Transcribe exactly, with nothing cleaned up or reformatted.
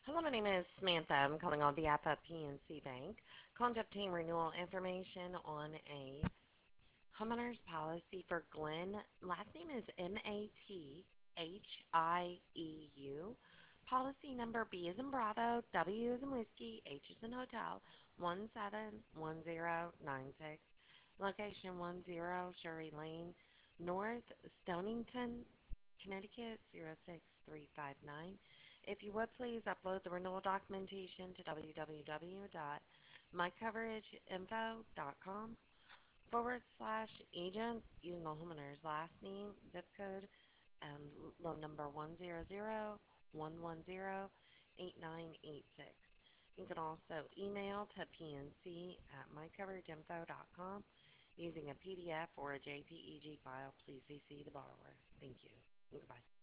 Hello, my name is Samantha. I'm calling on behalf of P N C Bank. Calling to obtain renewal information on a homeowner's policy for Glenn. Last name is M A T H I E U. Policy number B is in Bravo, W is in Whiskey, H is in Hotel, one seven one zero nine six. Location one zero Sherry Lane, North Stonington, Connecticut zero six three five nine. If you would please upload the renewal documentation to www.mycoverageinfo.com forward slash agent using the homeowner's last name, zip code, and loan number one zero zero one one zero eight nine eight six. You can also email to P N C at mycoverageinfo dot com using a P D F or a J P E G file. Please C C the borrower. Thank you. Goodbye.